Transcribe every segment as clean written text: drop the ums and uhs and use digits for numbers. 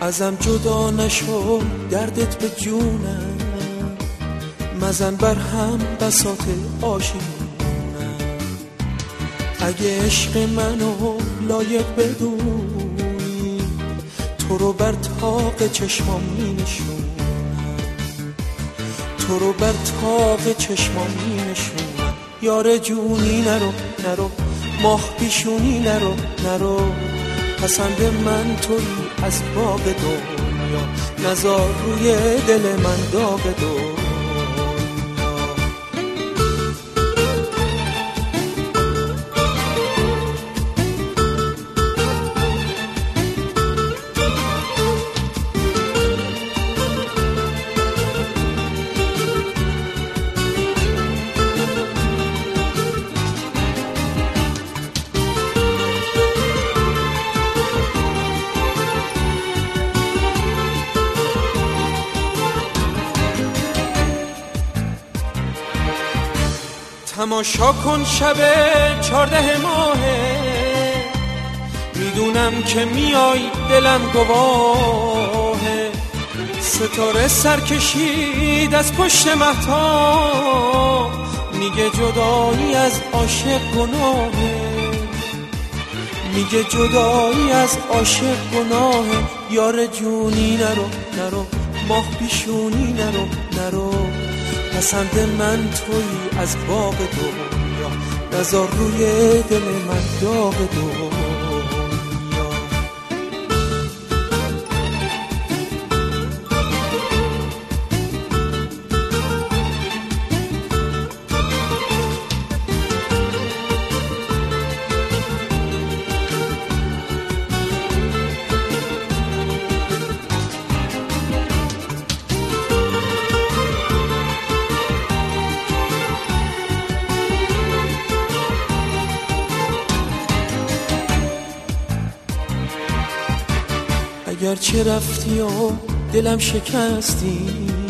ازم جدا نشو دردت به جونم، مزن بر هم بساط آشیونم. اگه عشق منو لایق بدونی، تو رو بر طاق چشمام می نشونم، تو رو بر طاق چشمام می نشونم. یار جونی نرو نرو، ماه پیشونی نرو نرو، پسند من تویی از باغ دنیا، نزار روی دل من داغ دنیا. تماشا کن شب 14 ماهه، میدونم که میای دلم گواهه. ستاره سر کشید از پشت مهتاب، میگه جدایی از عاشق گناهه، میگه جدایی از عاشق گناهه. یار جونی نرو نرو، ماه پیشونی نرو نرو، پسند من تویی از باغ دنیا، نزار روی دل من داغ دنیا. اگرچه رفتی و دلم شکستی،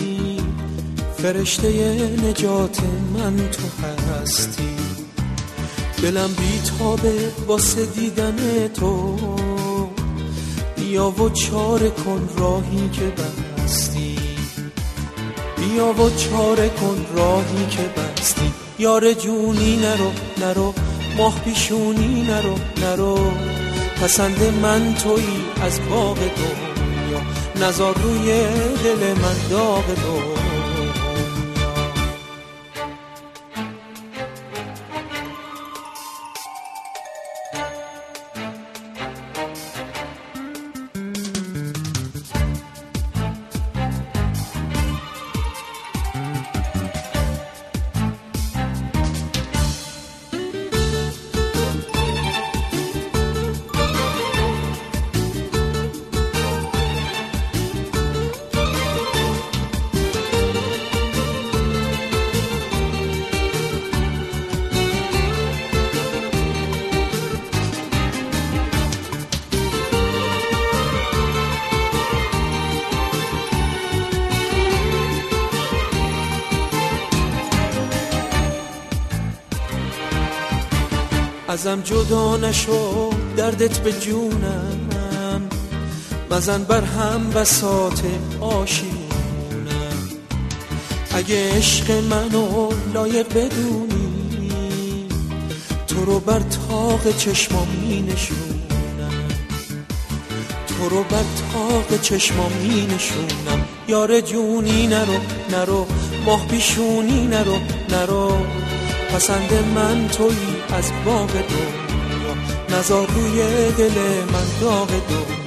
فرشته نجات من تو هستی. دلم بیتابه واسه دیدن تو، بیا و چاره کن راهی که بستی، بیا و چاره کن راهی که بستی. یار جونی نرو نرو، ماه پیشونی نرو نرو، پسند من تویی از باغ دنیا، نزار روی دل من داغ دنیا. ازم جدا نشو دردت به جونم، مزن بر هم بساط آشیونم. اگه عشق منو لایق بدونی، تو رو بر طاق چشمام می نشونم، تو رو بر طاق چشمام می نشونم. یار جونی نرو نرو، ماه پیشونی نرو نرو، پسند من تویی از باغ دنیا، نزار روی دل من داغ دنیا.